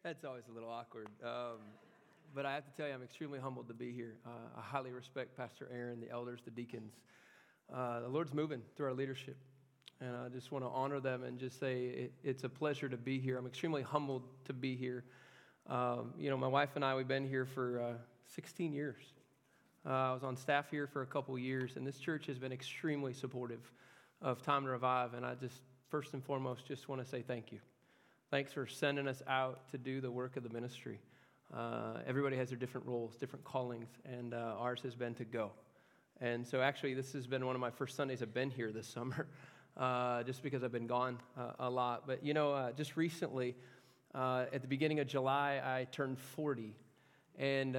That's always a little awkward. But I have to tell you, I'm extremely humbled to be here. I highly respect Pastor Aaron, the elders, the deacons. The Lord's moving through our leadership. And I just want to honor them and just say it's a pleasure to be here. I'm extremely humbled to be here. My wife and I, we've been here for 16 years. I was on staff here for a couple years, and this church has been extremely supportive of Time to Revive. And I just, first and foremost, just want to say thank you. Thanks for sending us out to do the work of the ministry. Everybody has their different roles, different callings, and ours has been to go. And so actually, this has been one of my first Sundays I've been here this summer, just because I've been gone a lot. But, just recently, at the beginning of July, I turned 40. And,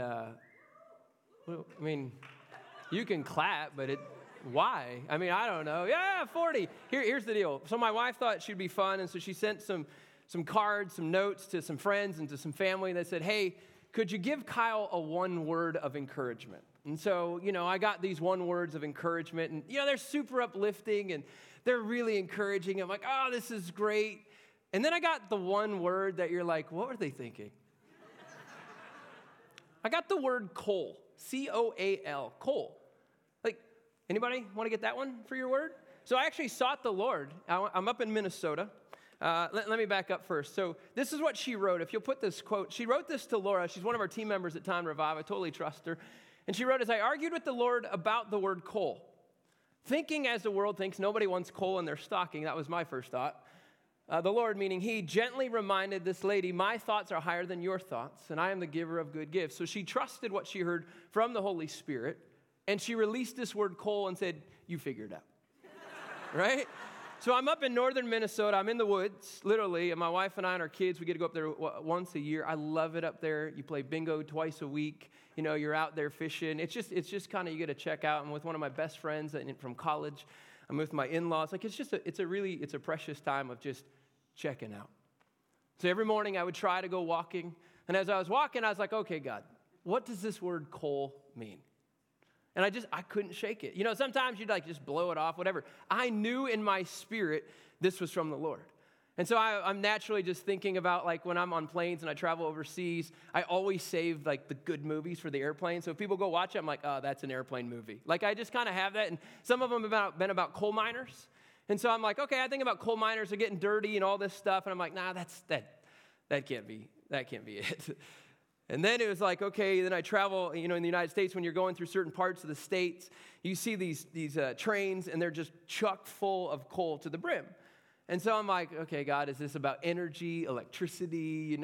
you can clap, but why? I don't know. Yeah, 40. Here's the deal. So my wife thought she'd be fun, and so she sent some cards, some notes to some friends and to some family that said, hey, could you give Kyle a one word of encouragement? And so, I got these one words of encouragement, and, they're super uplifting, and they're really encouraging. I'm like, oh, this is great. And then I got the one word that you're like, what were they thinking? I got the word coal, C-O-A-L, coal. Like, anybody want to get that one for your word? So I actually sought the Lord. I'm up in Minnesota. Let me back up first. So this is what she wrote. If you'll put this quote, she wrote this to Laura. She's one of our team members at Time to Revive. I totally trust her. And she wrote, as I argued with the Lord about the word coal, thinking as the world thinks, nobody wants coal in their stocking. That was my first thought. The Lord, meaning he, gently reminded this lady, my thoughts are higher than your thoughts, and I am the giver of good gifts. So she trusted what she heard from the Holy Spirit, and she released this word coal and said, you figure it out. Right? So I'm up in northern Minnesota. I'm in the woods, literally, and my wife and I and our kids, we get to go up there once a year. I love it up there. You play bingo twice a week. You're out there fishing. It's just kind of, you get to check out. I'm with one of my best friends from college. I'm with my in-laws. Like, it's a precious time of just checking out. So every morning I would try to go walking. And as I was walking, I was like, okay, God, what does this word coal mean? And I couldn't shake it. Sometimes you'd just blow it off, whatever. I knew in my spirit this was from the Lord. And so I'm naturally just thinking about when I'm on planes and I travel overseas, I always save the good movies for the airplane. So if people go watch it, I'm like, oh, that's an airplane movie. I just kind of have that. And some of them have been about coal miners. And so I'm like, okay, I think about coal miners are getting dirty and all this stuff. And I'm like, nah, that can't be it. And then it was like, okay, then I travel, in the United States, when you're going through certain parts of the states, you see these trains, and they're just chock full of coal to the brim. And so I'm like, okay, God, is this about energy, electricity,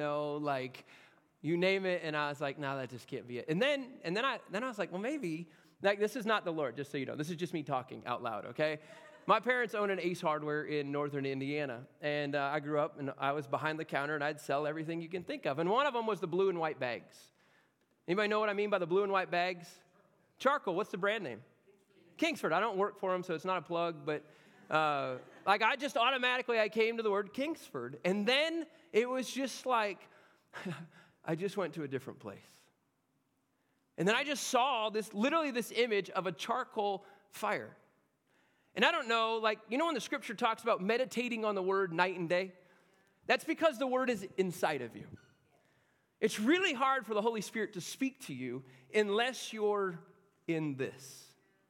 you name it? And I was like, no, that just can't be it. And then I was like, well, maybe, this is not the Lord, just so you know. This is just me talking out loud, okay? My parents own an Ace Hardware in northern Indiana, and I grew up, and I was behind the counter, and I'd sell everything you can think of. And one of them was the blue and white bags. Anybody know what I mean by the blue and white bags? Charcoal. What's the brand name? Kingsford. I don't work for them, so it's not a plug, but I just automatically, I came to the word Kingsford. And then it was just like, I just went to a different place. And then I just saw this image of a charcoal fire. And I don't know, when the scripture talks about meditating on the word night and day, that's because the word is inside of you. It's really hard for the Holy Spirit to speak to you unless you're in this.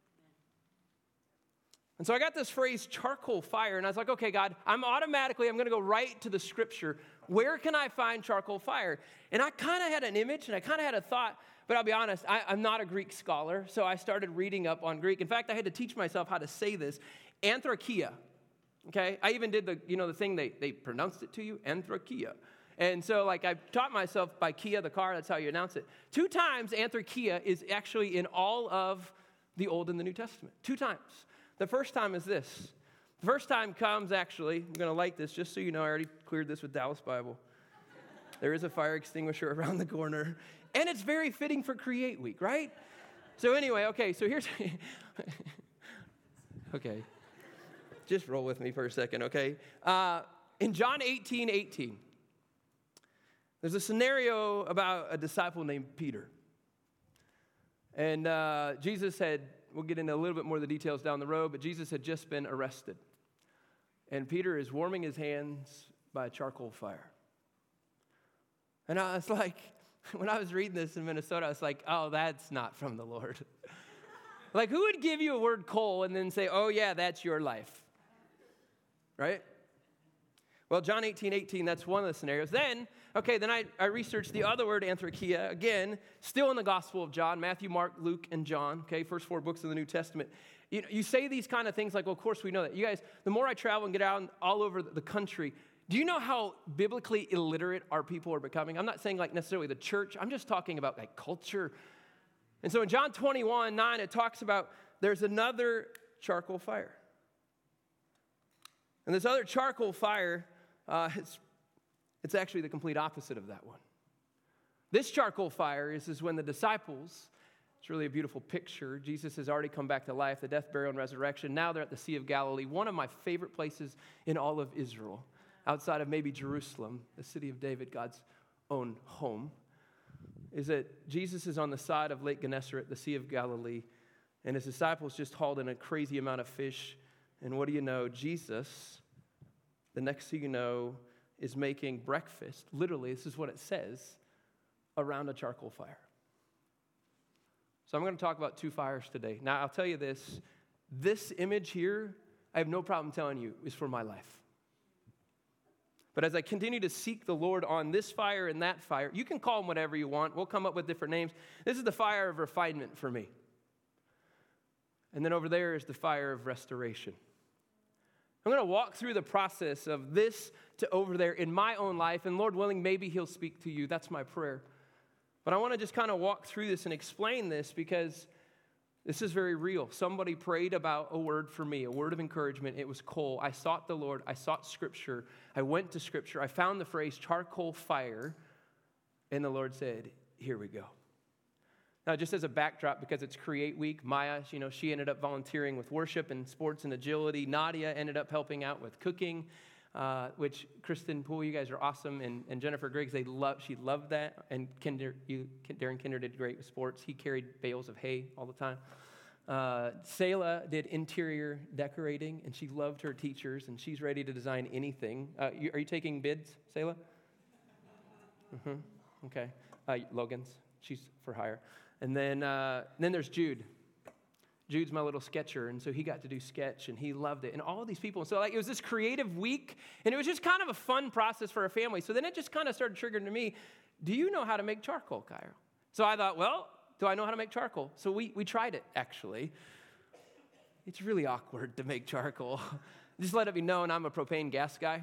And so I got this phrase, charcoal fire, and I was like, okay, God, I'm going to go right to the scripture. Where can I find charcoal fire? And I kind of had an image, and I kind of had a thought, but I'll be honest, I'm not a Greek scholar, so I started reading up on Greek. In fact, I had to teach myself how to say this, anthrakia, okay? I even did the thing, they pronounced it to you, anthrakia. And so, I taught myself by Kia, the car, that's how you announce it. 2 times anthrakia is actually in all of the Old and the New Testament, 2 times. The first time is this. The first time comes, actually, I'm going to light this just so you know. I already cleared this with Dallas Bible. There is a fire extinguisher around the corner. And it's very fitting for Create Week, right? So anyway, okay, so here's... okay. Just roll with me for a second, okay? In John 18:18, there's a scenario about a disciple named Peter. And Jesus had... We'll get into a little bit more of the details down the road, but Jesus had just been arrested. And Peter is warming his hands by a charcoal fire. And I was like, when I was reading this in Minnesota, I was like, oh, that's not from the Lord. Like, who would give you a word coal and then say, oh, yeah, that's your life? Right? Well, John 18:18, that's one of the scenarios. Then I researched the other word, anthrakia, again, still in the Gospel of John, Matthew, Mark, Luke, and John, okay, first 4 books of the New Testament. You say these kind of things like, well, of course we know that. You guys, the more I travel and get out all over the country, do you know how biblically illiterate our people are becoming? I'm not saying like necessarily the church. I'm just talking about like culture. And so in John 21:9, it talks about there's another charcoal fire. And this other charcoal fire, it's actually the complete opposite of that one. This charcoal fire is when the disciples, it's really a beautiful picture. Jesus has already come back to life, the death, burial, and resurrection. Now they're at the Sea of Galilee, one of my favorite places in all of Israel, outside of maybe Jerusalem, the city of David, God's own home, is that Jesus is on the side of Lake Gennesaret, the Sea of Galilee, and his disciples just hauled in a crazy amount of fish. And what do you know? Jesus, the next thing you know, is making breakfast. Literally, this is what it says, around a charcoal fire. So I'm going to talk about 2 fires today. Now, I'll tell you this image here, I have no problem telling you, is for my life. But as I continue to seek the Lord on this fire and that fire, you can call them whatever you want. We'll come up with different names. This is the fire of refinement for me. And then over there is the fire of restoration. I'm going to walk through the process of this to over there in my own life, and Lord willing, maybe he'll speak to you. That's my prayer. But I want to just kind of walk through this and explain this because this is very real. Somebody prayed about a word for me, a word of encouragement. It was coal. I sought the Lord. I sought Scripture. I went to Scripture. I found the phrase charcoal fire, and the Lord said, here we go. Now, just as a backdrop, because it's Create Week, Maya, she ended up volunteering with worship and sports and agility. Nadia ended up helping out with cooking, which Kristen Poole, you guys are awesome, and Jennifer Griggs, she loved that. And Darren Kinder did great with sports. He carried bales of hay all the time. Selah did interior decorating, and she loved her teachers, and she's ready to design anything. Are you taking bids, Selah? Okay. Logan's, she's for hire. And then there's Jude. Jude's my little sketcher, and so he got to do sketch, and he loved it. And all of these people. So it was this creative week, and it was just kind of a fun process for a family. So then it just kind of started triggering to me, do you know how to make charcoal, Cairo? So I thought, well, do I know how to make charcoal? So we tried it, actually. It's really awkward to make charcoal. Just let it be known, I'm a propane gas guy.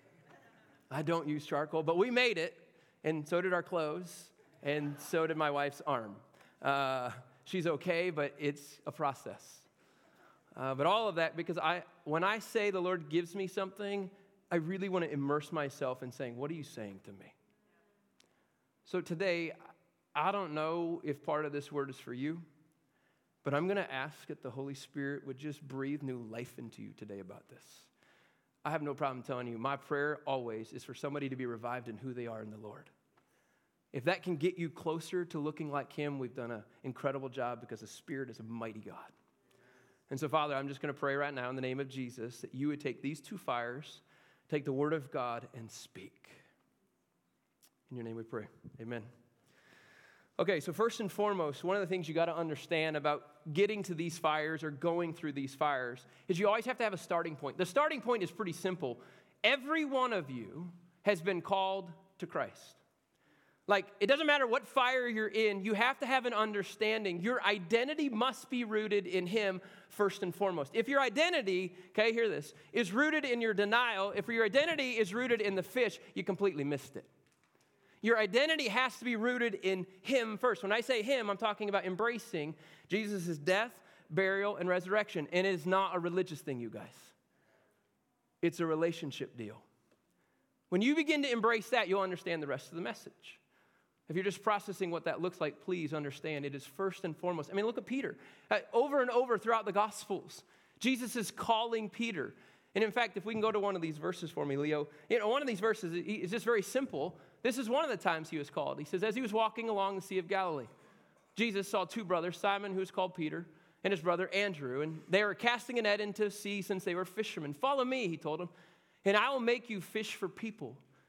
I don't use charcoal, but we made it, and so did our clothes, and so did my wife's arm. She's okay, but it's a process. But all of that, because when I say the Lord gives me something, I really want to immerse myself in saying, what are you saying to me? So today, I don't know if part of this word is for you, but I'm going to ask that the Holy Spirit would just breathe new life into you today about this. I have no problem telling you, my prayer always is for somebody to be revived in who they are in the Lord. If that can get you closer to looking like him, we've done an incredible job because the Spirit is a mighty God. And so, Father, I'm just going to pray right now in the name of Jesus that you would take these 2 fires, take the word of God, and speak. In your name we pray. Amen. Okay, so first and foremost, one of the things you got to understand about getting to these fires or going through these fires is you always have to have a starting point. The starting point is pretty simple. Every one of you has been called to Christ. Like, it doesn't matter what fire you're in, you have to have an understanding. Your identity must be rooted in him first and foremost. If your identity, okay, hear this, is rooted in your denial, if your identity is rooted in the fish, you completely missed it. Your identity has to be rooted in him first. When I say him, I'm talking about embracing Jesus' death, burial, and resurrection. And it is not a religious thing, you guys. It's a relationship deal. When you begin to embrace that, you'll understand the rest of the message. If you're just processing what that looks like, please understand it is first and foremost. I mean, look at Peter. Over and over throughout the Gospels, Jesus is calling Peter. And in fact, if we can go to one of these verses for me, Leo. One of these verses is just very simple. This is one of the times he was called. He says, as he was walking along the Sea of Galilee, Jesus saw 2 brothers, Simon, who was called Peter, and his brother Andrew. And they were casting a net into the sea since they were fishermen. Follow me, he told them, and I will make you fish for people.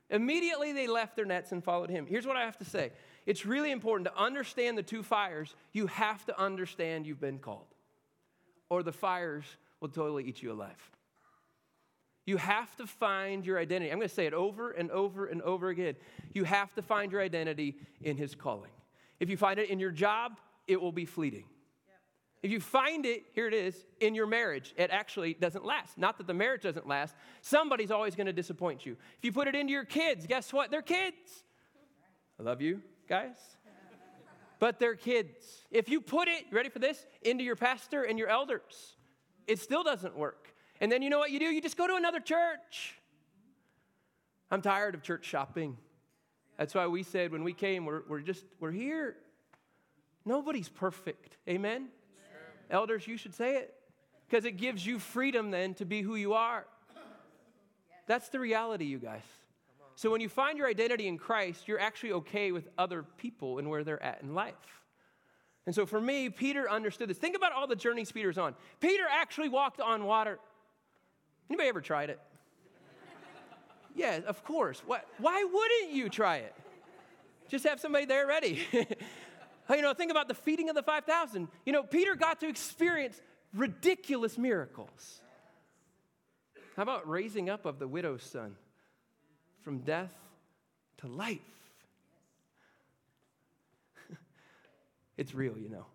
Immediately they left their nets and followed him. Here's what I have to say. It's really important to understand the two fires. You have to understand you've been called, or the fires will totally eat you alive. You have to find your identity. I'm going to say it over and over and over again. You have to find your identity in his calling. If you find it in your job, it will be fleeting. If you find it, here it is, in your marriage, it actually doesn't last. Not that the marriage doesn't last. Somebody's always going to disappoint you. If you put it into your kids, guess what? They're kids. I love you, guys. But they're kids. If you put it, you ready for this, into your pastor and your elders, it still doesn't work. And then you know what you do? You just go to another church. I'm tired of church shopping. That's why we said when we came, we're here. Nobody's perfect. Amen? Elders, you should say it, because it gives you freedom then to be who you are. That's the reality, you guys. So when you find your identity in Christ, you're actually okay with other people and where they're at in life. And so for me, Peter understood this. Think about all the journeys Peter's on. Peter actually walked on water. Anybody ever tried it? Yeah, of course. Why wouldn't you try it? Just have somebody there ready. Think about the feeding of the 5,000. Peter got to experience ridiculous miracles. How about raising up of the widow's son from death to life? It's real,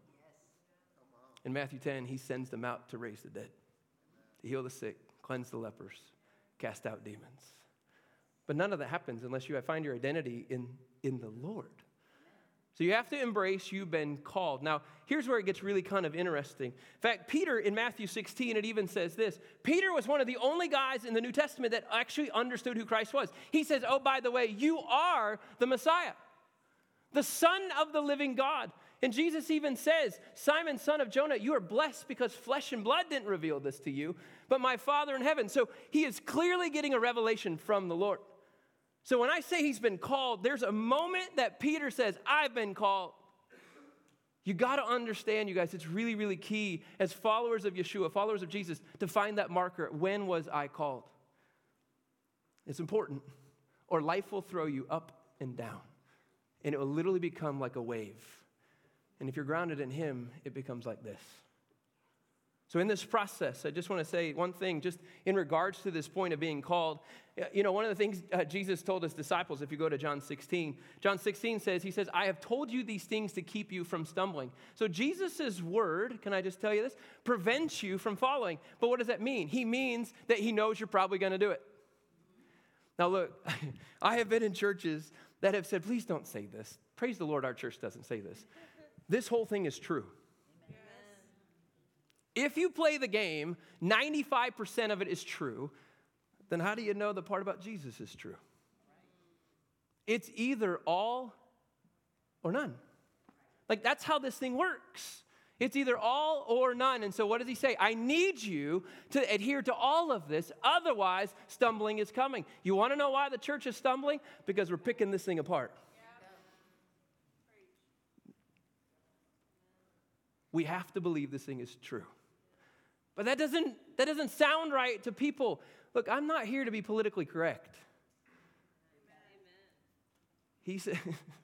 In Matthew 10, he sends them out to raise the dead, to heal the sick, cleanse the lepers, cast out demons. But none of that happens unless you find your identity in the Lord. So you have to embrace you've been called. Now, here's where it gets really kind of interesting. In fact, Peter, in Matthew 16, it even says this. Peter was one of the only guys in the New Testament that actually understood who Christ was. He says, oh, by the way, you are the Messiah, the Son of the living God. And Jesus even says, Simon, son of Jonah, you are blessed because flesh and blood didn't reveal this to you, but my Father in heaven. So he is clearly getting a revelation from the Lord. So when I say he's been called, there's a moment that Peter says, I've been called. You got to understand, you guys, it's really, really key as followers of Yeshua, followers of Jesus, to find that marker. When was I called? It's important, or life will throw you up and down, and it will literally become like a wave. And if you're grounded in him, it becomes like this. So in this process, I just want to say one thing, just in regards to this point of being called. One of the things Jesus told his disciples, if you go to John 16 says, he says, I have told you these things to keep you from stumbling. So Jesus' word, can I just tell you this, prevents you from following. But what does that mean? He means that he knows you're probably going to do it. Now look, I have been in churches that have said, please don't say this. Praise the Lord, our church doesn't say this. This whole thing is true. If you play the game, 95% of it is true, then how do you know the part about Jesus is true? It's either all or none. Like, that's how this thing works. It's either all or none. And so what does he say? I need you to adhere to all of this. Otherwise, stumbling is coming. You want to know why the church is stumbling? Because we're picking this thing apart. We have to believe this thing is true. But that doesn't sound right to people. Look, I'm not here to be politically correct. He said,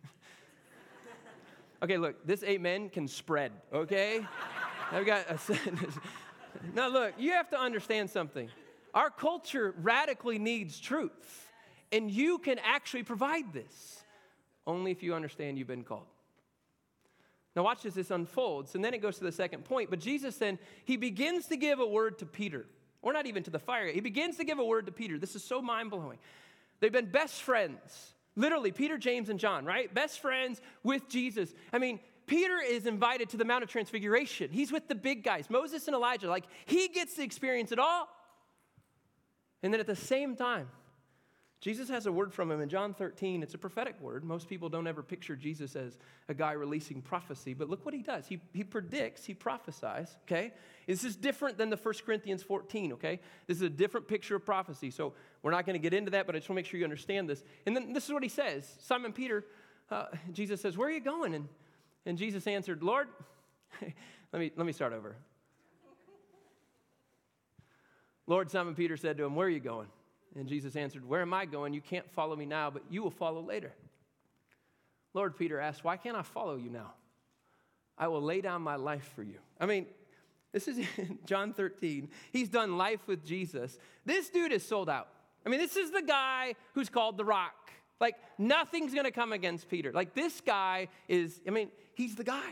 okay, look, this amen can spread, okay? I've got now look, you have to understand something. Our culture radically needs truth, and you can actually provide this only if you understand you've been called. Now watch as this unfolds, and then it goes to the second point. But Jesus then, he begins to give a word to Peter, or not even to the fire. He begins to give a word to Peter. This is so mind-blowing. They've been best friends, literally, Peter, James, and John, right? Best friends with Jesus. I mean, Peter is invited to the Mount of Transfiguration. He's with the big guys, Moses and Elijah. Like, he gets to experience it all. And then at the same time, Jesus has a word from him in John 13. It's a prophetic word. Most people don't ever picture Jesus as a guy releasing prophecy, but look what he does. He predicts, he prophesies, okay? This is different than the 1 Corinthians 14, okay? This is a different picture of prophecy, so we're not going to get into that, but I just want to make sure you understand this. And then this is what he says. Simon Peter, Jesus says, where are you going? And Jesus answered, Lord, let me start over. Lord, Simon Peter said to him, where are you going? And Jesus answered, where am I going? You can't follow me now, but you will follow later. Lord, Peter asked, why can't I follow you now? I will lay down my life for you. I mean, this is in John 13. He's done life with Jesus. This dude is sold out. I mean, this is the guy who's called the Rock. Like, nothing's going to come against Peter. Like, this guy is, he's the guy.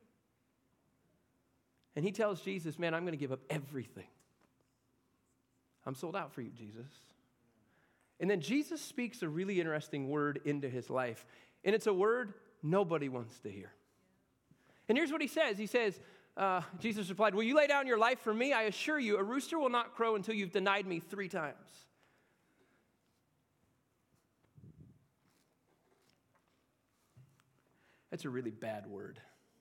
And he tells Jesus, man, I'm going to give up everything. I'm sold out for you, Jesus. And then Jesus speaks a really interesting word into his life. And it's a word nobody wants to hear. And here's what he says. He says, Jesus replied, will you lay down your life for me? I assure you, a rooster will not crow until you've denied me 3 times. That's a really bad word.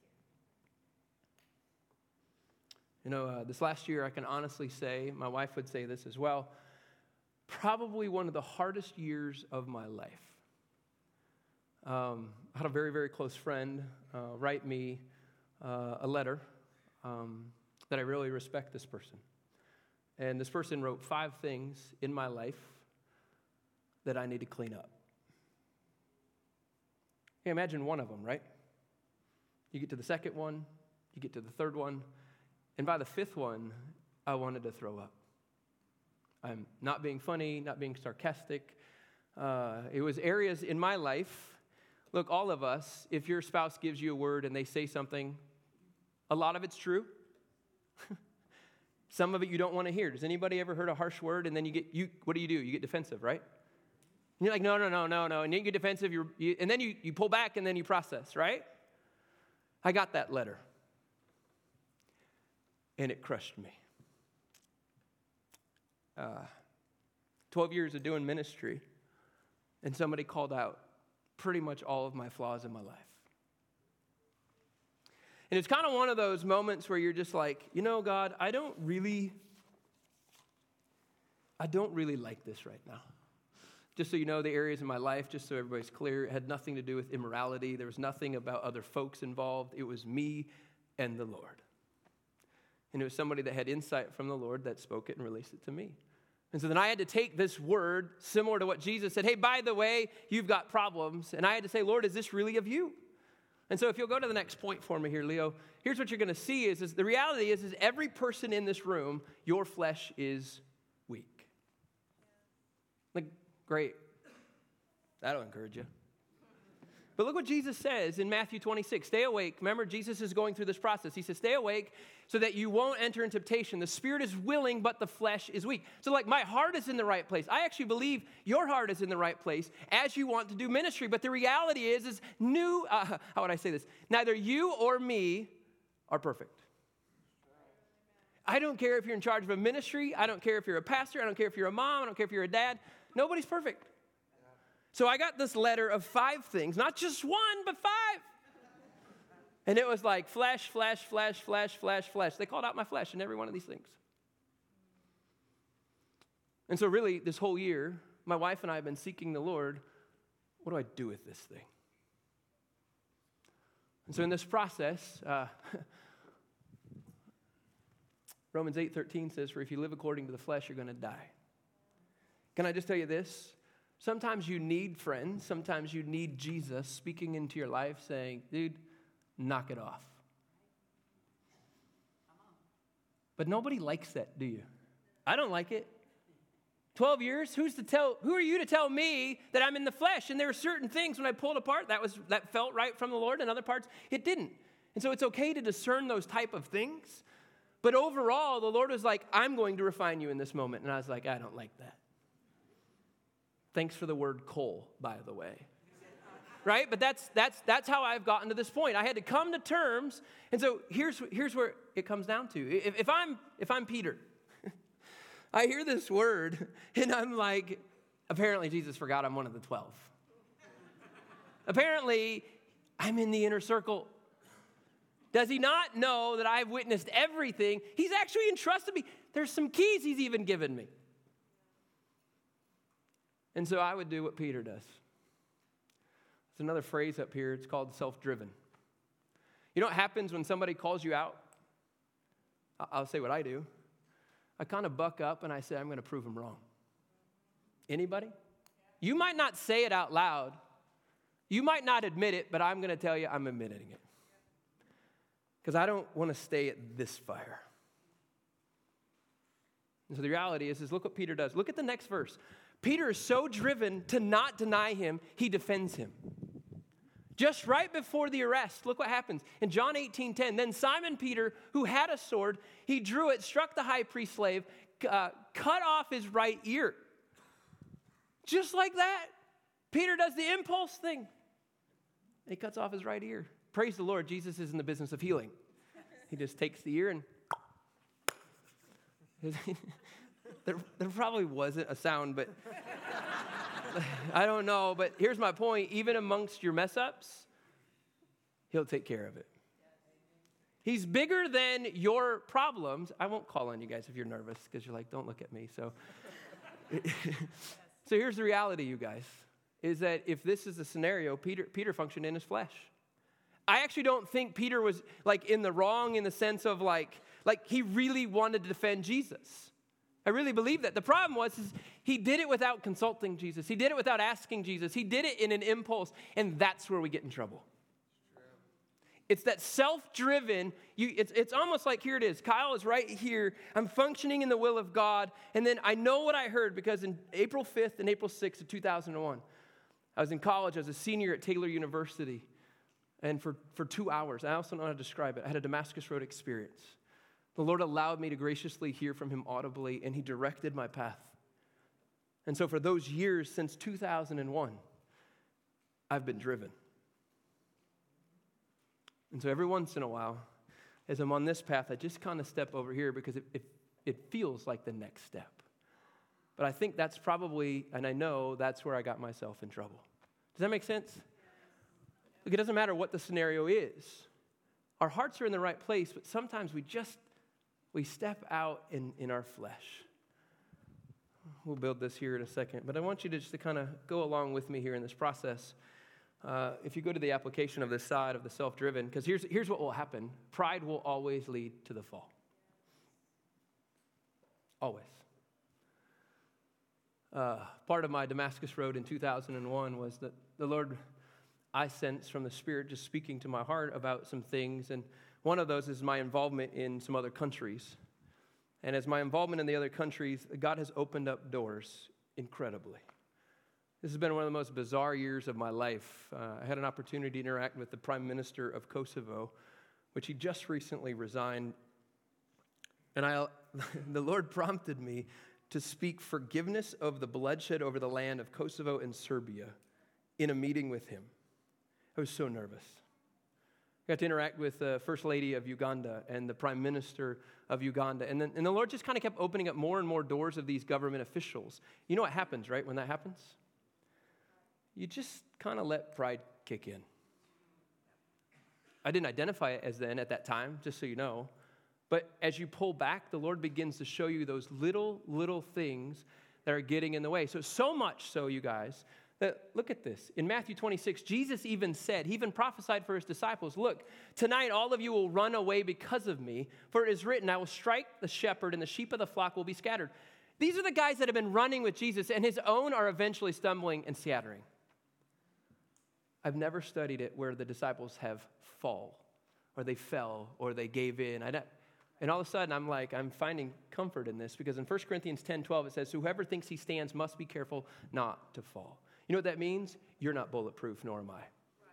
This last year, I can honestly say, my wife would say this as well, probably one of the hardest years of my life. I had a very, very close friend write me a letter that I really respect this person. And this person wrote 5 things in my life that I need to clean up. Yeah, imagine one of them, right? You get to the second one, you get to the third one, and by the 5th one, I wanted to throw up. I'm not being funny, not being sarcastic. It was areas in my life. Look, all of us, if your spouse gives you a word and they say something, a lot of it's true. Some of it you don't want to hear. Does anybody ever heard a harsh word and then what do? You get defensive, right? And you're like, no. And then you get defensive, and then you pull back and then you process, right? I got that letter. And it crushed me. 12 years of doing ministry, and somebody called out pretty much all of my flaws in my life. And it's kind of one of those moments where you're just like, God, I don't really like this right now. Just so you know, the areas in my life, just so everybody's clear, it had nothing to do with immorality. There was nothing about other folks involved. It was me and the Lord. And it was somebody that had insight from the Lord that spoke it and released it to me. And so then I had to take this word, similar to what Jesus said, hey, by the way, you've got problems. And I had to say, Lord, is this really of you? And so if you'll go to the next point for me here, Leo, here's what you're going to see is the reality is every person in this room, your flesh is weak. Like, great. That'll encourage you. But look what Jesus says in Matthew 26. Stay awake. Remember, Jesus is going through this process. He says, stay awake so that you won't enter into temptation. The spirit is willing, but the flesh is weak. So like my heart is in the right place. I actually believe your heart is in the right place as you want to do ministry. But the reality is how would I say this? Neither you or me are perfect. I don't care if you're in charge of a ministry. I don't care if you're a pastor. I don't care if you're a mom. I don't care if you're a dad. Nobody's perfect. So I got this letter of 5 things, not just 1, but 5. And it was like flesh. They called out my flesh in every one of these things. And so really, this whole year, my wife and I have been seeking the Lord. What do I do with this thing? And so in this process, Romans 8:13 says, for if you live according to the flesh, you're going to die. Can I just tell you this? Sometimes you need friends. Sometimes you need Jesus speaking into your life saying, dude, knock it off. But nobody likes that, do you? I don't like it. 12 years, who are you to tell me that I'm in the flesh? And there are certain things when I pulled apart that felt right from the Lord, and other parts it didn't. And so it's okay to discern those type of things. But overall, the Lord was like, I'm going to refine you in this moment. And I was like, I don't like that. Thanks for the word coal, by the way. Right? But that's how I've gotten to this point. I had to come to terms. And so here's where it comes down to. If I'm Peter, I hear this word and I'm like, apparently Jesus forgot I'm one of the 12. Apparently I'm in the inner circle. Does he not know that I've witnessed everything? He's actually entrusted me. There's some keys he's even given me. And so I would do what Peter does. There's another phrase up here. It's called self-driven. You know what happens when somebody calls you out? I'll say what I do. I kind of buck up and I say, I'm going to prove them wrong. Anybody? You might not say it out loud. You might not admit it, but I'm going to tell you I'm admitting it. Because I don't want to stay at this fire. And so the reality is look what Peter does. Look at the next verse. Peter is so driven to not deny him, he defends him. Just right before the arrest, look what happens. In John 18:10, then Simon Peter, who had a sword, he drew it, struck the high priest's slave, cut off his right ear. Just like that, Peter does the impulse thing. And he cuts off his right ear. Praise the Lord, Jesus is in the business of healing. He just takes the ear and... there probably wasn't a sound, but I don't know. But here's my point. Even amongst your mess ups, he'll take care of it. He's bigger than your problems. I won't call on you guys if you're nervous because you're like, don't look at me. So here's the reality, you guys, is that if this is the scenario, Peter functioned in his flesh. I actually don't think Peter was like in the wrong in the sense of like he really wanted to defend Jesus. I really believe that. The problem was he did it without consulting Jesus. He did it without asking Jesus. He did it in an impulse, and that's where we get in trouble. It's that self-driven, it's almost like, here it is. Kyle is right here. I'm functioning in the will of God, and then I know what I heard because in April 5th and April 6th of 2001, I was in college. I was a senior at Taylor University, and for 2 hours, I also don't know how to describe it. I had a Damascus Road experience. The Lord allowed me to graciously hear from him audibly, and he directed my path. And so for those years since 2001, I've been driven. And so every once in a while, as I'm on this path, I just kind of step over here because it feels like the next step. But I think that's probably, and I know that's where I got myself in trouble. Does that make sense? Look, it doesn't matter what the scenario is. Our hearts are in the right place, but sometimes we step out in our flesh. We'll build this here in a second, but I want you to just to kind of go along with me here in this process. If you go to the application of this side of the self-driven, because here's what will happen. Pride will always lead to the fall. Always. Part of my Damascus Road in 2001 was that the Lord, I sense from the Spirit just speaking to my heart about some things, and one of those is my involvement in some other countries. And as my involvement in the other countries, God has opened up doors incredibly. This has been one of the most bizarre years of my life. I had an opportunity to interact with the Prime Minister of Kosovo, which he just recently resigned. And the Lord prompted me to speak forgiveness of the bloodshed over the land of Kosovo and Serbia in a meeting with him. I was so nervous. I got to interact with the First Lady of Uganda and the Prime Minister of Uganda. And the Lord just kind of kept opening up more and more doors of these government officials. You know what happens, right, when that happens? You just kind of let pride kick in. I didn't identify it as then at that time, just so you know. But as you pull back, the Lord begins to show you those little things that are getting in the way. So much so, you guys, that look at this. In Matthew 26, Jesus even said, he even prophesied for his disciples, look, tonight all of you will run away because of me, for it is written, I will strike the shepherd and the sheep of the flock will be scattered. These are the guys that have been running with Jesus, and his own are eventually stumbling and scattering. I've never studied it where the disciples have fall, or they fell, or they gave in. And all of a sudden, I'm finding comfort in this, because in 1 Corinthians 10:12, it says, whoever thinks he stands must be careful not to fall. You know what that means? You're not bulletproof, nor am I. Right.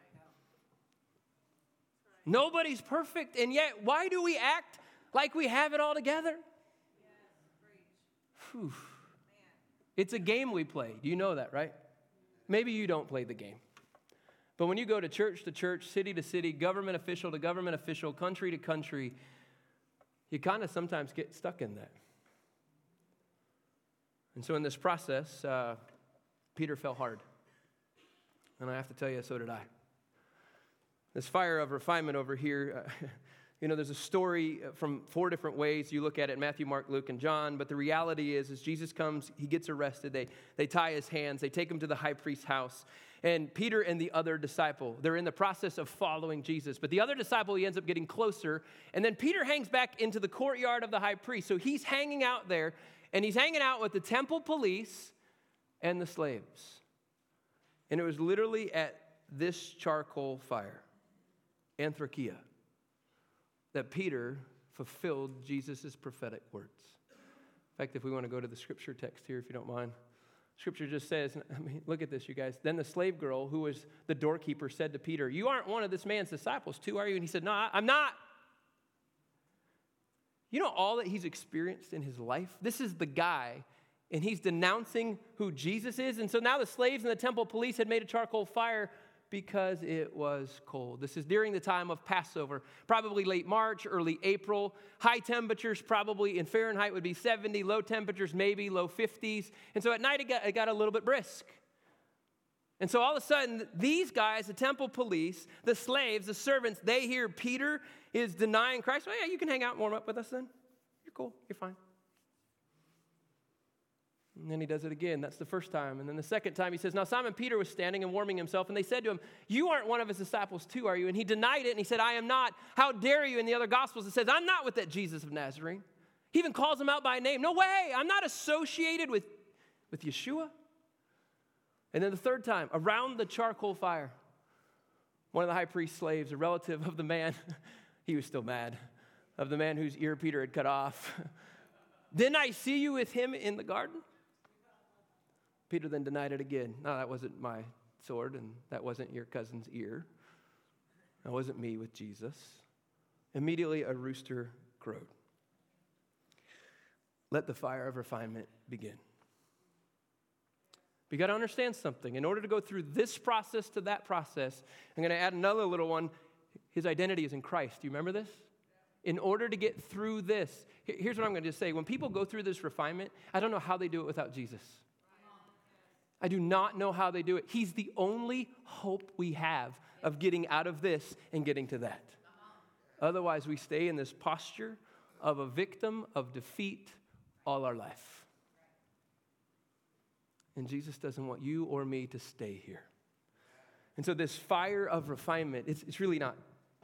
Nobody's perfect, and yet, why do we act like we have it all together? Yes, it's a game we play. Do you know that, right? Maybe you don't play the game. But when you go to church, city to city, government official to government official, country to country, you kind of sometimes get stuck in that. And so in this process, Peter fell hard. And I have to tell you, so did I. This fire of refinement over here, there's a story from 4 different ways. You look at it, Matthew, Mark, Luke, and John. But the reality is Jesus comes, he gets arrested. They tie his hands. They take him to the high priest's house. And Peter and the other disciple, they're in the process of following Jesus. But the other disciple, he ends up getting closer. And then Peter hangs back into the courtyard of the high priest. So he's hanging out there, and he's hanging out with the temple police and the slaves. And it was literally at this charcoal fire, Anthrakia, that Peter fulfilled Jesus' prophetic words. In fact, if we want to go to the scripture text here, if you don't mind. Scripture just says, look at this, you guys. Then the slave girl, who was the doorkeeper, said to Peter, "You aren't one of this man's disciples too, are you?" And he said, "No, I'm not." You know all that he's experienced in his life? This is the guy, and he's denouncing who Jesus is. And so now the slaves and the temple police had made a charcoal fire because it was cold. This is during the time of Passover, probably late March, early April. High temperatures probably in Fahrenheit would be 70, low temperatures maybe low 50s. And so at night it got a little bit brisk. And so all of a sudden, these guys, the temple police, the slaves, the servants, they hear Peter is denying Christ. "Well, yeah, you can hang out and warm up with us then. You're cool. You're fine." And then he does it again. That's the first time. And then the second time he says, "Now Simon Peter was standing and warming himself, and they said to him, 'You aren't one of his disciples too, are you?' And he denied it, and he said, 'I am not. How dare you?' In the other Gospels it says, 'I'm not with that Jesus of Nazareth.' He even calls him out by name. 'No way, I'm not associated with Yeshua.' And then the third time, around the charcoal fire, one of the high priest's slaves, a relative of the man, he was still mad, of the man whose ear Peter had cut off. 'Didn't I see you with him in the garden?' Peter then denied it again. 'No, that wasn't my sword, and that wasn't your cousin's ear. That wasn't me with Jesus.' Immediately a rooster crowed. Let the fire of refinement begin. But you got to understand something. In order to go through this process to that process, I'm going to add another little one. His identity is in Christ. Do you remember this? In order to get through this, here's what I'm going to just say. When people go through this refinement, I don't know how they do it without Jesus. I do not know how they do it. He's the only hope we have of getting out of this and getting to that. Otherwise, we stay in this posture of a victim of defeat all our life. And Jesus doesn't want you or me to stay here. And so this fire of refinement, it's really not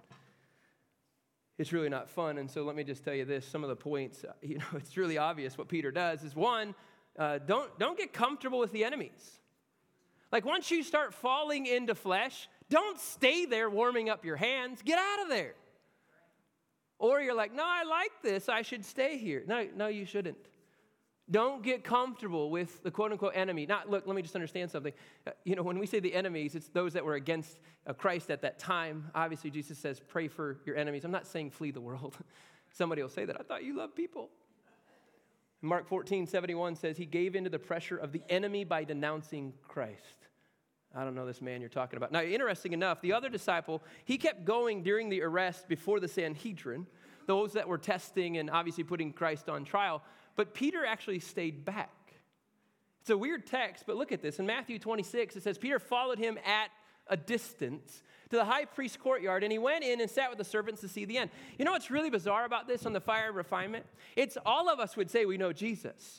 fun. And so let me just tell you this, some of the points, it's really obvious what Peter does is one, don't get comfortable with the enemies. Like once you start falling into flesh, don't stay there warming up your hands. Get out of there. Or you're like, "No, I like this. I should stay here." No, you shouldn't. Don't get comfortable with the quote-unquote enemy. Look, let me just understand something. When we say the enemies, it's those that were against Christ at that time. Obviously, Jesus says, pray for your enemies. I'm not saying flee the world. Somebody will say that. I thought you loved people. Mark 14:71 says, he gave into the pressure of the enemy by denouncing Christ. I don't know this man you're talking about. Now, interesting enough, the other disciple, he kept going during the arrest before the Sanhedrin, those that were testing and obviously putting Christ on trial. But Peter actually stayed back. It's a weird text, but look at this. In Matthew 26, it says, Peter followed him at a distance to the high priest's courtyard, and he went in and sat with the servants to see the end. You know what's really bizarre about this on the fire of refinement? It's all of us would say we know Jesus.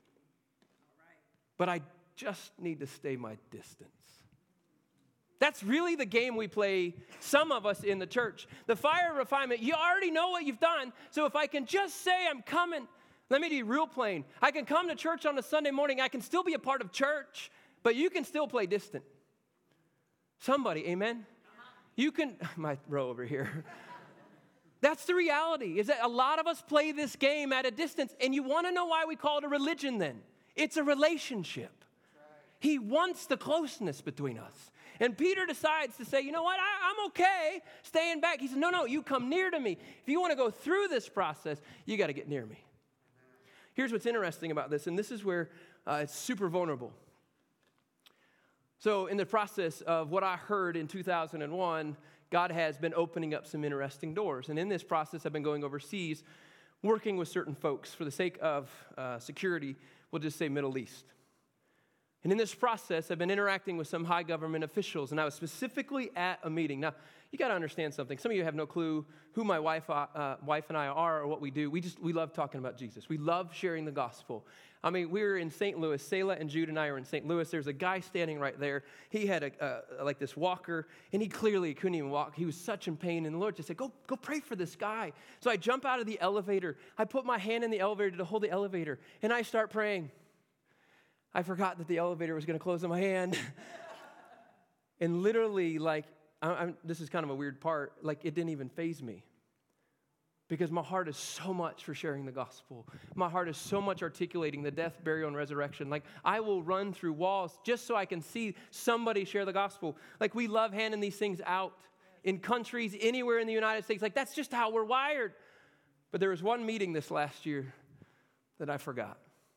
But I just need to stay my distance. That's really the game we play, some of us in the church. The fire of refinement, you already know what you've done, so if I can just say I'm coming, let me be real plain. I can come to church on a Sunday morning. I can still be a part of church, but you can still play distant. Somebody, amen? You can, my row over here. That's the reality, is that a lot of us play this game at a distance, and you want to know why we call it a religion then? It's a relationship. He wants the closeness between us. And Peter decides to say, you know what, I'm okay staying back. He said, no, you come near to me. If you want to go through this process, you got to get near me. Here's what's interesting about this, and this is where it's super vulnerable. So in the process of what I heard in 2001, God has been opening up some interesting doors. And in this process, I've been going overseas, working with certain folks. For the sake of security, we'll just say Middle East. And in this process, I've been interacting with some high government officials, and I was specifically at a meeting. Now, you got to understand something. Some of you have no clue who my wife and I are or what we do. We love talking about Jesus. We love sharing the gospel. I mean, we were in St. Louis. Selah and Jude and I are in St. Louis. There's a guy standing right there. He had like this walker, and he clearly couldn't even walk. He was such in pain, and the Lord just said, go pray for this guy. So I jump out of the elevator. I put my hand in the elevator to hold the elevator, and I start praying. I forgot that the elevator was going to close on my hand. And literally, like, this is kind of a weird part, like it didn't even faze me. Because my heart is so much for sharing the gospel. My heart is so much articulating the death, burial, and resurrection. Like, I will run through walls just so I can see somebody share the gospel. Like, we love handing these things out in countries, anywhere in the United States. Like, that's just how we're wired. But there was one meeting this last year that I forgot.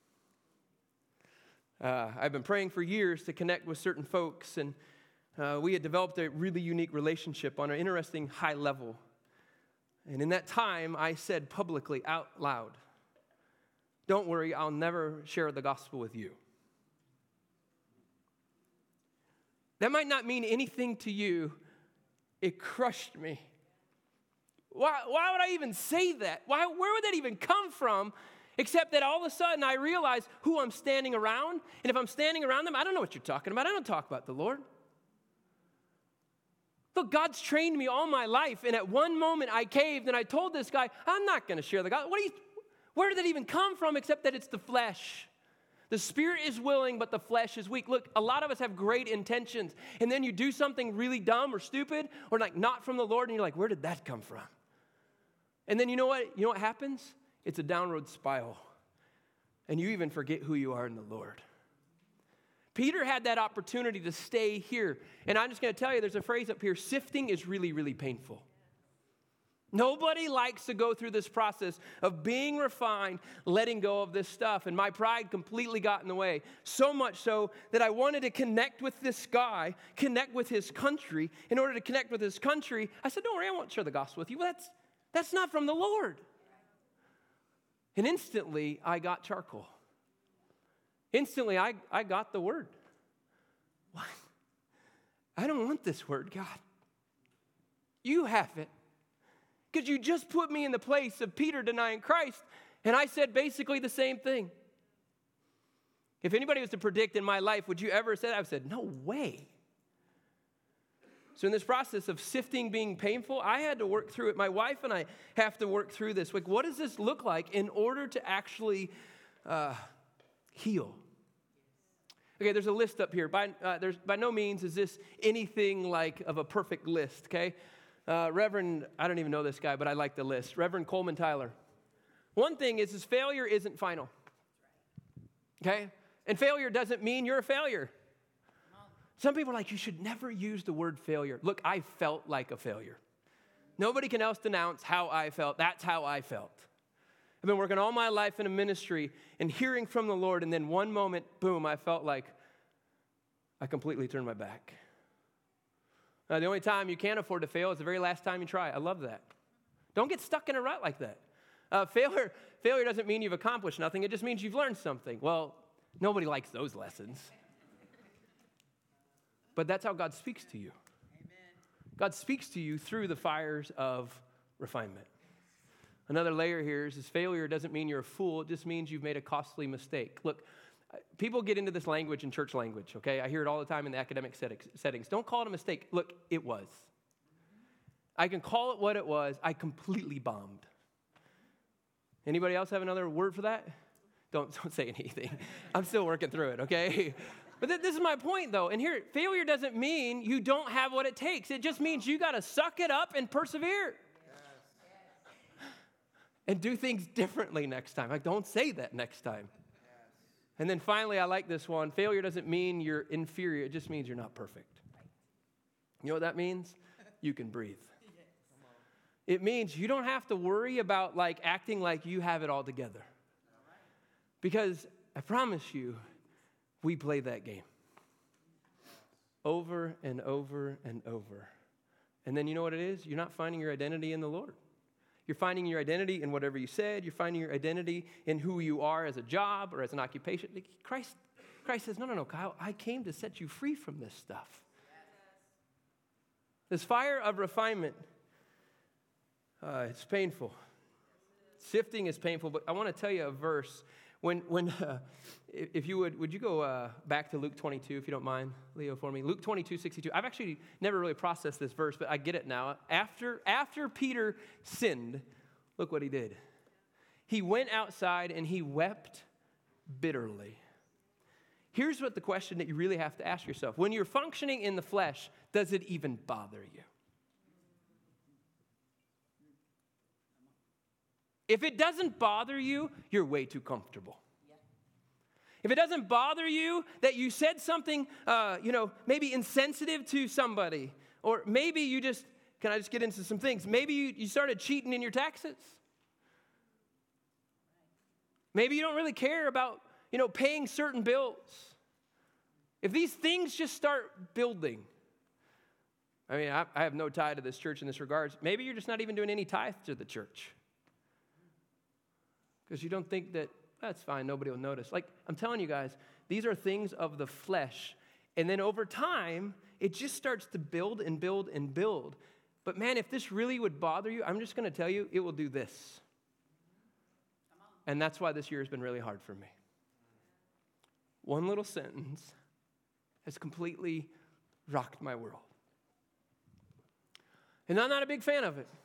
I've been praying for years to connect with certain folks, and we had developed a really unique relationship on an interesting high level. And in that time, I said publicly out loud, "Don't worry, I'll never share the gospel with you." That might not mean anything to you. It crushed me. Why would I even say that? Where would that even come from? Except that all of a sudden I realize who I'm standing around. And if I'm standing around them, I don't know what you're talking about. I don't talk about the Lord. Look, God's trained me all my life. And at one moment I caved and I told this guy, I'm not going to share the gospel. Where did that even come from except that it's the flesh? The spirit is willing, but the flesh is weak. Look, a lot of us have great intentions. And then you do something really dumb or stupid or like not from the Lord. And you're like, where did that come from? And then you know what? You know what happens? It's a downward spiral. And you even forget who you are in the Lord. Peter had that opportunity to stay here. And I'm just going to tell you, there's a phrase up here, sifting is really, really painful. Nobody likes to go through this process of being refined, letting go of this stuff. And my pride completely got in the way. So much so that I wanted to connect with this guy, connect with his country. In order to connect with his country, I said, don't worry, I won't share the gospel with you. Well, that's not from the Lord. And instantly, I got charcoal. Instantly, I got the word. What? I don't want this word, God. You have it. Because you just put me in the place of Peter denying Christ, and I said basically the same thing. If anybody was to predict in my life, would you ever say that? I would have said, no way. So in this process of sifting being painful, I had to work through it. My wife and I have to work through this. Like, what does this look like in order to actually heal? Okay, there's a list up here. By no means is this anything like of a perfect list, okay? Reverend, I don't even know this guy, but I like the list. Reverend Coleman Tyler. One thing is failure isn't final, okay? And failure doesn't mean you're a failure. Some people are like, you should never use the word failure. Look, I felt like a failure. Nobody can else denounce how I felt. That's how I felt. I've been working all my life in a ministry and hearing from the Lord, and then one moment, boom, I felt like I completely turned my back. The only time you can't afford to fail is the very last time you try. I love that. Don't get stuck in a rut like that. Failure doesn't mean you've accomplished nothing. It just means you've learned something. Well, nobody likes those lessons. But that's how God speaks to you. Amen. God speaks to you through the fires of refinement. Another layer here is failure doesn't mean you're a fool. It just means you've made a costly mistake. Look, people get into this language in church language, okay? I hear it all the time in the academic settings. Don't call it a mistake. Look, it was. I can call it what it was. I completely bombed. Anybody else have another word for that? Don't say anything. I'm still working through it, okay? But this is my point, though. And here, failure doesn't mean you don't have what it takes. It just means you got to suck it up and persevere. Yes. And do things differently next time. Like, don't say that next time. Yes. And then finally, I like this one. Failure doesn't mean you're inferior. It just means you're not perfect. You know what that means? You can breathe. It means you don't have to worry about like acting like you have it all together. Because I promise you, we play that game over and over and over. And then you know what it is? You're not finding your identity in the Lord. You're finding your identity in whatever you said. You're finding your identity in who you are as a job or as an occupation. Christ says, no, Kyle, I came to set you free from this stuff. This fire of refinement, it's painful. Sifting is painful, but I want to tell you a verse. If you would you go back to Luke 22, if you don't mind, Leo, for me? Luke 22:62. I've actually never really processed this verse, but I get it now. After Peter sinned, look what he did. He went outside and he wept bitterly. Here's what the question that you really have to ask yourself. When you're functioning in the flesh, does it even bother you? If it doesn't bother you, you're way too comfortable. If it doesn't bother you that you said something, maybe insensitive to somebody, or maybe you just, can I just get into some things? Maybe you started cheating in your taxes. Maybe you don't really care about, paying certain bills. If these things just start building, I mean, I have no tie to this church in this regards. Maybe you're just not even doing any tithe to the church. Because you don't think that, that's fine, nobody will notice. Like, I'm telling you guys, these are things of the flesh. And then over time, it just starts to build and build and build. But man, if this really would bother you, I'm just going to tell you, it will do this. And that's why this year has been really hard for me. One little sentence has completely rocked my world. And I'm not a big fan of it.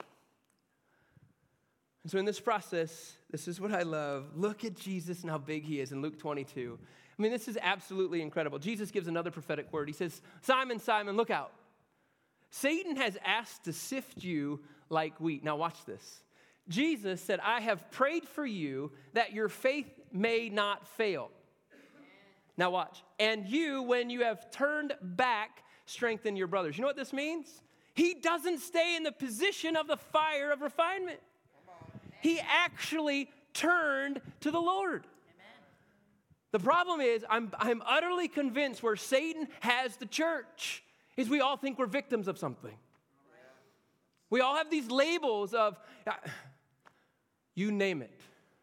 And so in this process, this is what I love. Look at Jesus and how big he is in Luke 22. I mean, this is absolutely incredible. Jesus gives another prophetic word. He says, Simon, Simon, look out. Satan has asked to sift you like wheat. Now watch this. Jesus said, I have prayed for you that your faith may not fail. Now watch. And you, when you have turned back, strengthen your brothers. You know what this means? He doesn't stay in the position of the fire of refinement. He actually turned to the Lord. Amen. The problem is, I'm utterly convinced where Satan has the church is we all think we're victims of something. We all have these labels of, you name it.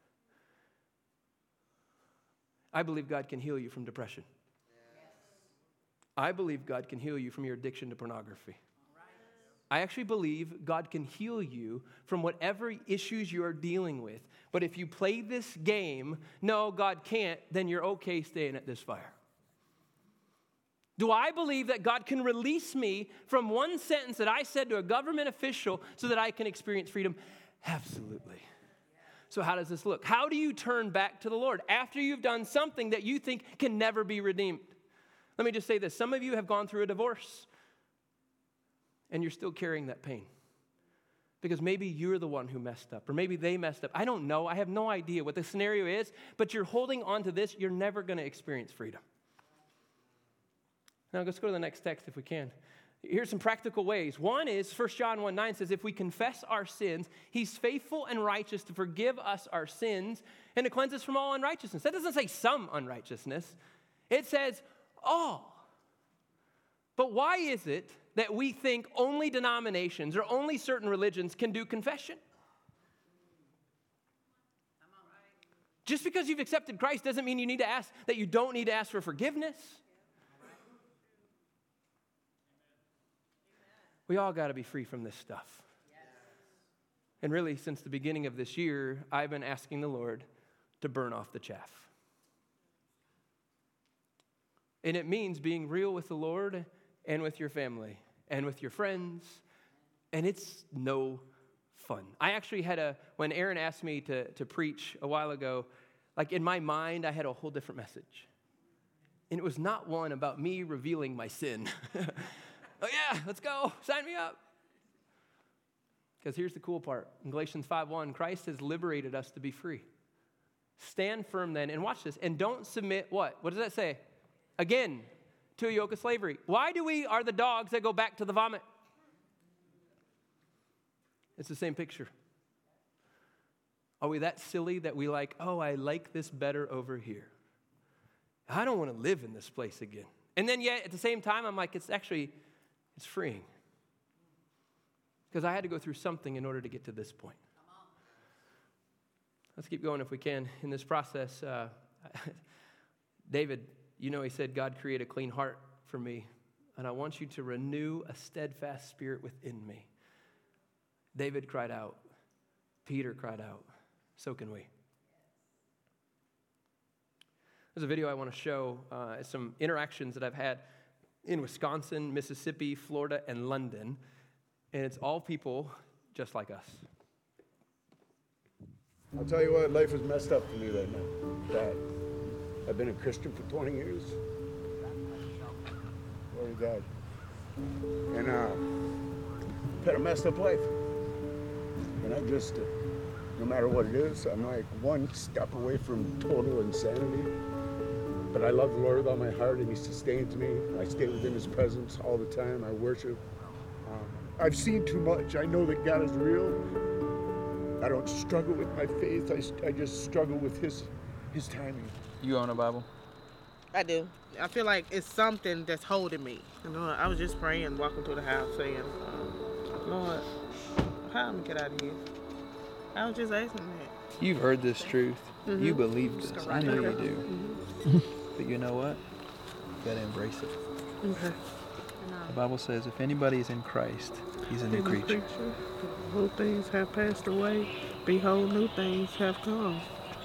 I believe God can heal you from depression. I believe God can heal you from your addiction to pornography. I actually believe God can heal you from whatever issues you are dealing with. But if you play this game, no, God can't, then you're okay staying at this fire. Do I believe that God can release me from one sentence that I said to a government official so that I can experience freedom? Absolutely. So how does this look? How do you turn back to the Lord after you've done something that you think can never be redeemed? Let me just say this. Some of you have gone through a divorce. And you're still carrying that pain. Because maybe you're the one who messed up, or maybe they messed up. I don't know. I have no idea what the scenario is, but you're holding on to this. You're never going to experience freedom. Now, let's go to the next text if we can. Here's some practical ways. One is 1 John 1:9 says, if we confess our sins, he's faithful and righteous to forgive us our sins and to cleanse us from all unrighteousness. That doesn't say some unrighteousness. It says all. But why is it that we think only denominations or only certain religions can do confession? Just because you've accepted Christ doesn't mean you don't need to ask for forgiveness. We all got to be free from this stuff. And really, since the beginning of this year, I've been asking the Lord to burn off the chaff. And it means being real with the Lord and with your family and with your friends, and it's no fun. I actually had when Aaron asked me to preach a while ago, like in my mind, I had a whole different message. And it was not one about me revealing my sin. Oh yeah, let's go, sign me up. Because here's the cool part. In Galatians 5:1, Christ has liberated us to be free. Stand firm then, and watch this, and don't submit what? What does that say? Again, to a yoke of slavery. Why are the dogs that go back to the vomit? It's the same picture. Are we that silly that we I like this better over here? I don't want to live in this place again. And then yet, at the same time, I'm like, it's freeing. Because I had to go through something in order to get to this point. Let's keep going if we can. In this process, David, he said, God, create a clean heart for me, and I want you to renew a steadfast spirit within me. David cried out. Peter cried out. So can we. There's a video I want to show, some interactions that I've had in Wisconsin, Mississippi, Florida, and London, and it's all people just like us. I'll tell you what, life is messed up for me right now. Bad. I've been a Christian for 20 years. Glory to God. And I've had a messed up life. And I just, no matter what it is, I'm like one step away from total insanity. But I love the Lord with all my heart, and He sustains me. I stay within His presence all the time. I worship. I've seen too much. I know that God is real. I don't struggle with my faith. I just struggle with His timing. You own a Bible? I do. I feel like it's something that's holding me. You know, I was just praying, walking through the house, saying, Lord, how am I get out of here? I was just asking that. You've heard this truth. Mm-hmm. You believe this. I know you do. Mm-hmm. But you know what? You gotta embrace it. Okay. The Bible says if anybody is in Christ, he's a new creature. Old things have passed away. Behold, new things have come.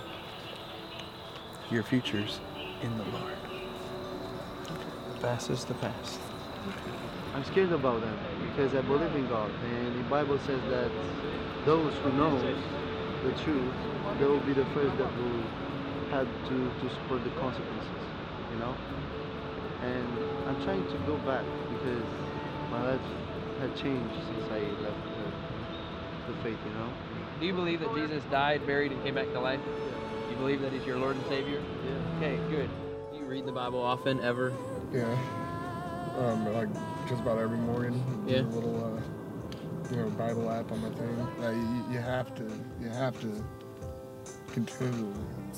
Your future's in the Lord. The past is the past. I'm scared about that because I believe in God, and the Bible says that those who know the truth, they will be the first that will have to support the consequences, you know? And I'm trying to go back because my life had changed since I left the faith, you know? Do you believe that Jesus died, buried, and came back to life? Yeah. You believe that He's your Lord and Savior? Yeah. Okay, good. Do you read the Bible often, ever? Yeah. Like just about every morning. Yeah. A little, Bible app on my thing. You have to continually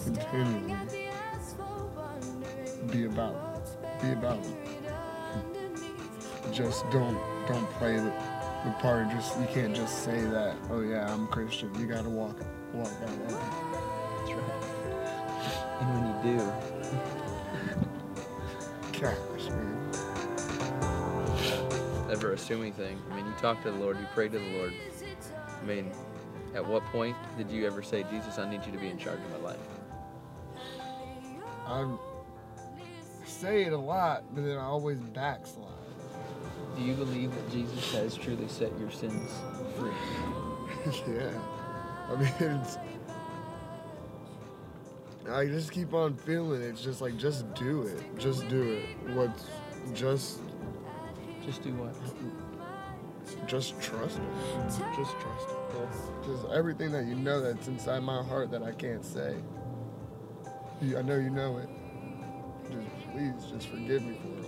be about it. Just don't play the part. You can't just say that. Oh yeah, I'm Christian. You gotta walk that way. That's right. And when you do, gosh, man. Never assuming thing. I mean, you talk to the Lord, you pray to the Lord. I mean, at what point did you ever say, Jesus, I need you to be in charge of my life? I say it a lot, but then I always backslide. do you believe that Jesus has truly set your sins free? Yeah. I mean, I just keep on feeling it. It's just like, just do it. Just do it. Just do what? Just trust it. Just trust it. Just everything that you know that's inside my heart that I can't say. I know you know it. Please, just forgive me for it.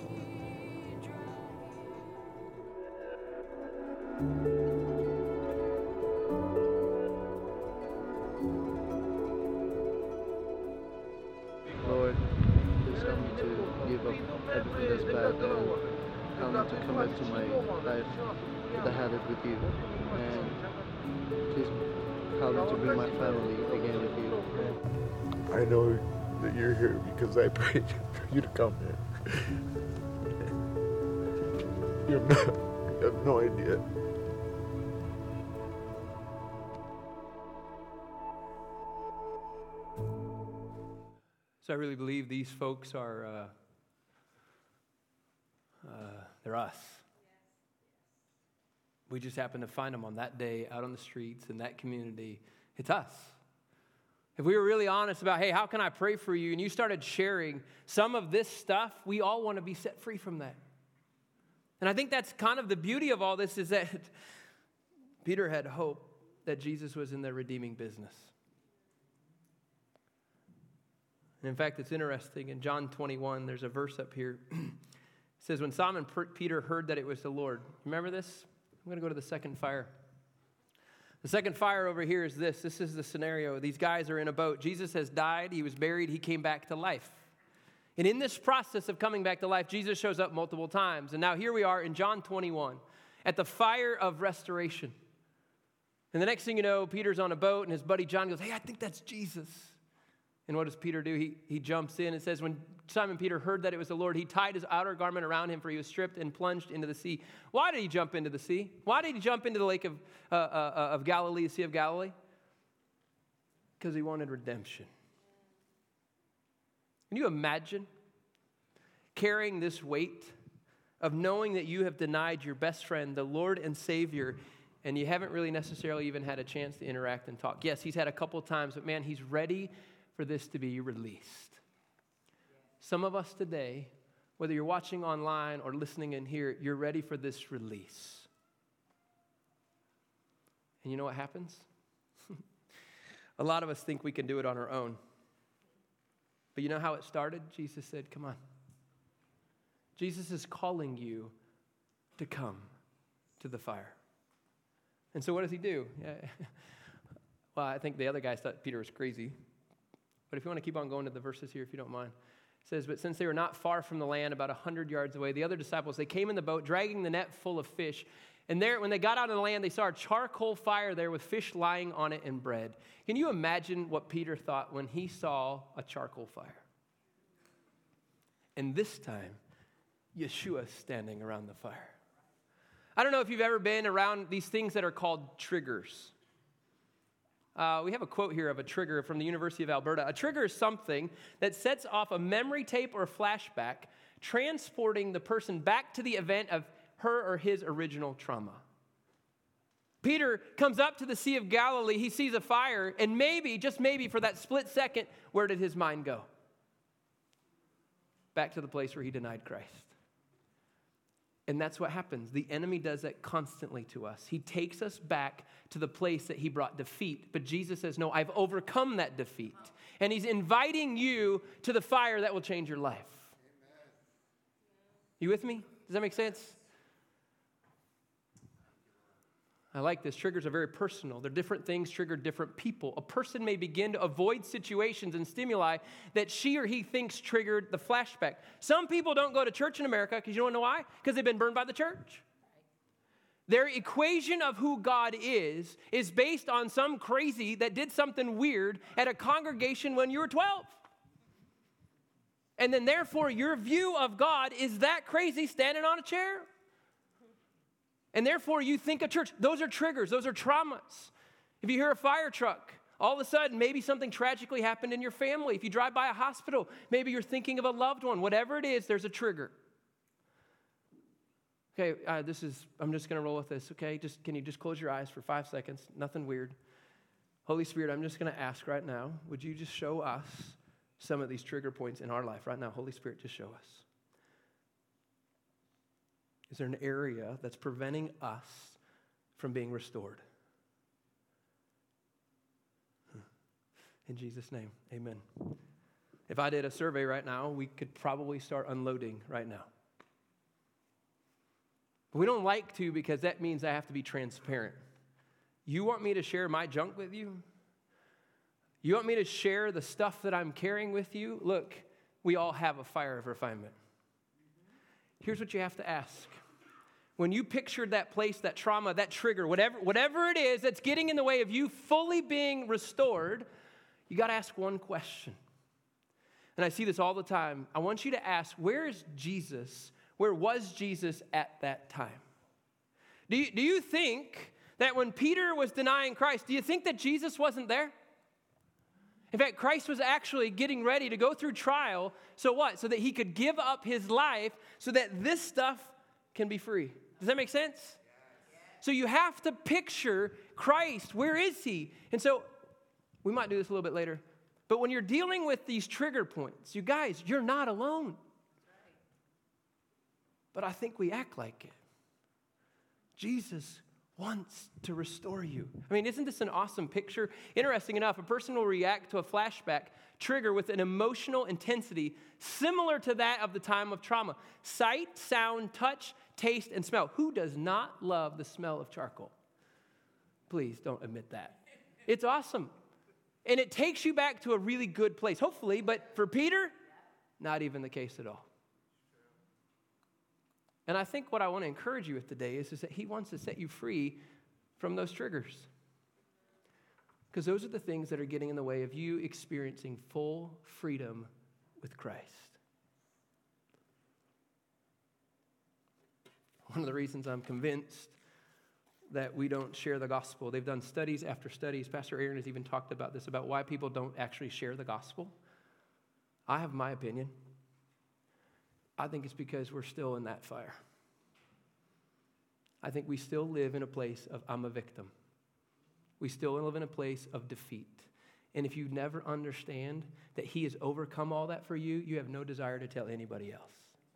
Lord, please help me to give up everything that's bad and help me to come back to my life that I had it with you. And please help me to bring my family again with you. I know that you're here because I prayed for you to come here. You have no idea. So I really believe these folks are, they're us. We just happened to find them on that day out on the streets in that community. It's us. If we were really honest about, hey, how can I pray for you? And you started sharing some of this stuff, we all want to be set free from that. And I think that's kind of the beauty of all this is that Peter had hope that Jesus was in the redeeming business. And in fact, it's interesting. In John 21, there's a verse up here. It says, when Simon Peter heard that it was the Lord. Remember this? I'm going to go to the second fire. The second fire over here is this. This is the scenario. These guys are in a boat. Jesus has died. He was buried. He came back to life. And in this process of coming back to life, Jesus shows up multiple times. And now here we are in John 21 at the fire of restoration. And the next thing you know, Peter's on a boat and his buddy John goes, hey, I think that's Jesus. And what does Peter do? He jumps in. It says when Simon Peter heard that it was the Lord, he tied his outer garment around him, for he was stripped, and plunged into the sea. Why did he jump into the sea? Why did he jump into the lake of Galilee, the Sea of Galilee? Because he wanted redemption. Can you imagine carrying this weight of knowing that you have denied your best friend, the Lord and Savior, and you haven't really necessarily even had a chance to interact and talk? Yes, he's had a couple of times, but man, he's ready for this to be released. Some of us today, whether you're watching online or listening in here, you're ready for this release. And you know what happens? A lot of us think we can do it on our own. But you know how it started? Jesus said, come on. Jesus is calling you to come to the fire. And so what does he do? Well, I think the other guys thought Peter was crazy. But if you want to keep on going to the verses here, if you don't mind. It says, but since they were not far from the land, about 100 yards away, the other disciples, they came in the boat, dragging the net full of fish. And there, when they got out of the land, they saw a charcoal fire there with fish lying on it and bread. Can you imagine what Peter thought when he saw a charcoal fire? And this time, Yeshua's standing around the fire. I don't know if you've ever been around these things that are called triggers. We have a quote here of a trigger from the University of Alberta. A trigger is something that sets off a memory tape or a flashback, transporting the person back to the event of her or his original trauma. Peter comes up to the Sea of Galilee. He sees a fire, and maybe, just maybe, for that split second, where did his mind go? Back to the place where he denied Christ. And that's what happens. The enemy does that constantly to us. He takes us back to the place that he brought defeat. But Jesus says, no, I've overcome that defeat. And he's inviting you to the fire that will change your life. Amen. You with me? Does that make sense? I like this. Triggers are very personal. They're different things trigger different people. A person may begin to avoid situations and stimuli that she or he thinks triggered the flashback. Some people don't go to church in America because you don't know why? Because they've been burned by the church. Their equation of who God is based on some crazy that did something weird at a congregation when you were 12. And then therefore your view of God is that crazy standing on a chair. And therefore, you think of church. Those are triggers. Those are traumas. If you hear a fire truck, all of a sudden, maybe something tragically happened in your family. If you drive by a hospital, maybe you're thinking of a loved one. Whatever it is, there's a trigger. Okay, I'm just going to roll with this, okay? Can you just close your eyes for 5 seconds? Nothing weird. Holy Spirit, I'm just going to ask right now, would you just show us some of these trigger points in our life right now? Holy Spirit, just show us. Is there an area that's preventing us from being restored? In Jesus' name, amen. If I did a survey right now, we could probably start unloading right now. But we don't like to because that means I have to be transparent. You want me to share my junk with you? You want me to share the stuff that I'm carrying with you? Look, we all have a fire of refinement. Here's what you have to ask. When you pictured that place, that trauma, that trigger, whatever it is that's getting in the way of you fully being restored, you got to ask one question. And I see this all the time. I want you to ask, where is Jesus? Where was Jesus at that time? Do you think that when Peter was denying Christ, do you think that Jesus wasn't there? In fact, Christ was actually getting ready to go through trial. So what? So that he could give up his life so that this stuff can be free. Does that make sense? So you have to picture Christ. Where is he? And so we might do this a little bit later. But when you're dealing with these trigger points, you guys, you're not alone. But I think we act like it. Jesus wants to restore you. I mean, isn't this an awesome picture? Interesting enough, a person will react to a flashback trigger with an emotional intensity similar to that of the time of trauma. Sight, sound, touch, taste, and smell. Who does not love the smell of charcoal? Please don't admit that. It's awesome. And it takes you back to a really good place, hopefully, but for Peter, not even the case at all. And I think what I want to encourage you with today is that he wants to set you free from those triggers. Because those are the things that are getting in the way of you experiencing full freedom with Christ. One of the reasons I'm convinced that we don't share the gospel, they've done studies after studies. Pastor Aaron has even talked about this, about why people don't actually share the gospel. I have my opinion. I think it's because we're still in that fire. I think we still live in a place of I'm a victim. We still live in a place of defeat. And if you never understand that he has overcome all that for you, you have no desire to tell anybody else.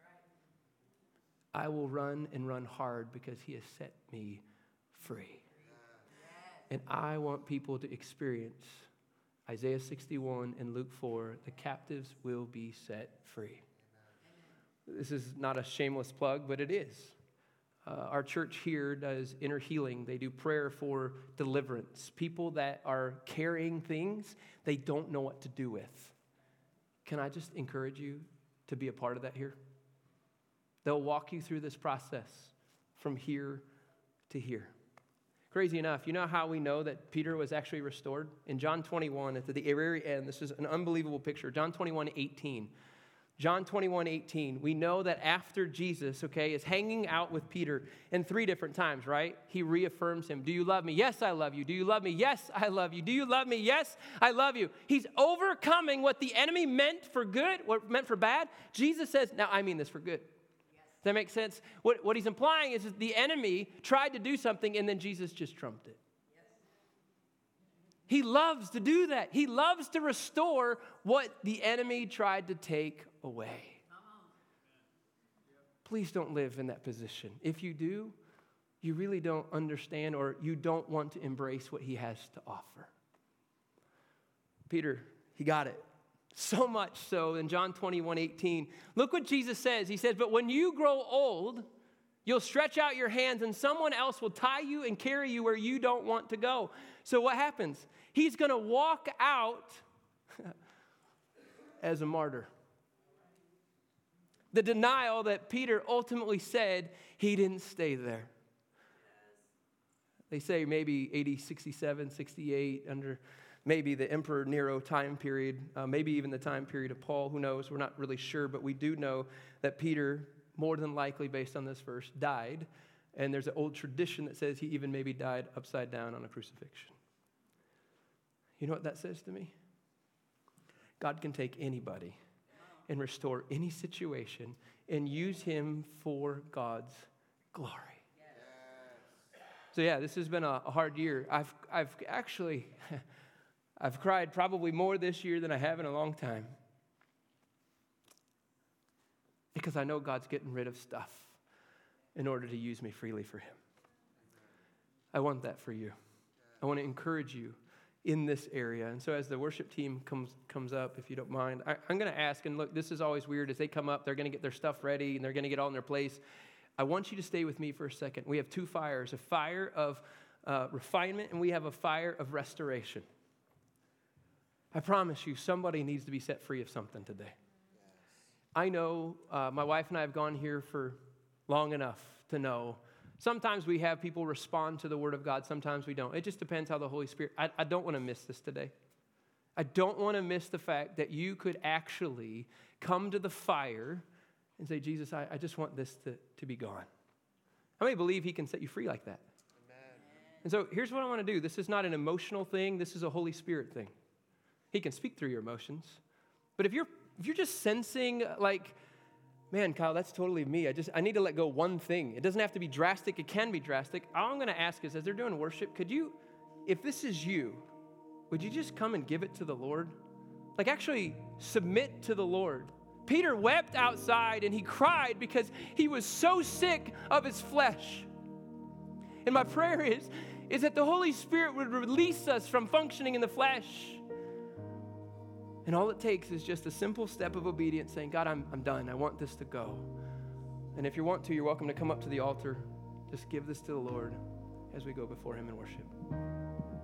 I will run and run hard because he has set me free. And I want people to experience Isaiah 61 and Luke 4, the captives will be set free. This is not a shameless plug, but it is. Our church here does inner healing. They do prayer for deliverance. People that are carrying things they don't know what to do with. Can I just encourage you to be a part of that here? They'll walk you through this process from here to here. Crazy enough, you know how we know that Peter was actually restored? In John 21, at the very end, this is an unbelievable picture. John 21:18. John 21:18, we know that after Jesus, is hanging out with Peter in 3 different times, right? He reaffirms him. Do you love me? Yes, I love you. Do you love me? Yes, I love you. Do you love me? Yes, I love you. He's overcoming what the enemy meant for good, what meant for bad. Jesus says, now I mean this for good. Does that make sense? What he's implying is that the enemy tried to do something and then Jesus just trumped it. He loves to do that. He loves to restore what the enemy tried to take away. Please don't live in that position. If you do, you really don't understand or you don't want to embrace what he has to offer. Peter, he got it. So much so in John 21:18. Look what Jesus says. He says, but when you grow old, you'll stretch out your hands and someone else will tie you and carry you where you don't want to go. So what happens? He's going to walk out as a martyr. The denial that Peter ultimately said, he didn't stay there. They say maybe 80, 67, 68 under maybe the Emperor Nero time period, maybe even the time period of Paul. Who knows? We're not really sure, but we do know that Peter, more than likely based on this verse, died. And there's an old tradition that says he even maybe died upside down on a crucifixion. You know what that says to me? God can take anybody and restore any situation and use him for God's glory. So yeah, this has been a hard year. I've actually, I've cried probably more this year than I have in a long time. Because I know God's getting rid of stuff in order to use me freely for him. I want that for you. I want to encourage you in this area. And so as the worship team comes up, if you don't mind, I'm going to ask, and look, this is always weird. As they come up, they're going to get their stuff ready, and they're going to get all in their place. I want you to stay with me for a second. We have 2 fires, a fire of refinement, and we have a fire of restoration. I promise you, somebody needs to be set free of something today. I know my wife and I have gone here for long enough to know sometimes we have people respond to the Word of God. Sometimes we don't. It just depends how the Holy Spirit... I don't want to miss this today. I don't want to miss the fact that you could actually come to the fire and say, Jesus, I just want this to be gone. How many believe he can set you free like that? Amen. And so here's what I want to do. This is not an emotional thing. This is a Holy Spirit thing. He can speak through your emotions. But if you're just sensing like, man, Kyle, that's totally me. I need to let go one thing. It doesn't have to be drastic. It can be drastic. All I'm going to ask is, as they're doing worship, could you, if this is you, would you just come and give it to the Lord? Like actually submit to the Lord. Peter wept outside and he cried because he was so sick of his flesh. And my prayer is that the Holy Spirit would release us from functioning in the flesh. And all it takes is just a simple step of obedience saying, God, I'm done. I want this to go. And if you want to, you're welcome to come up to the altar. Just give this to the Lord as we go before him in worship.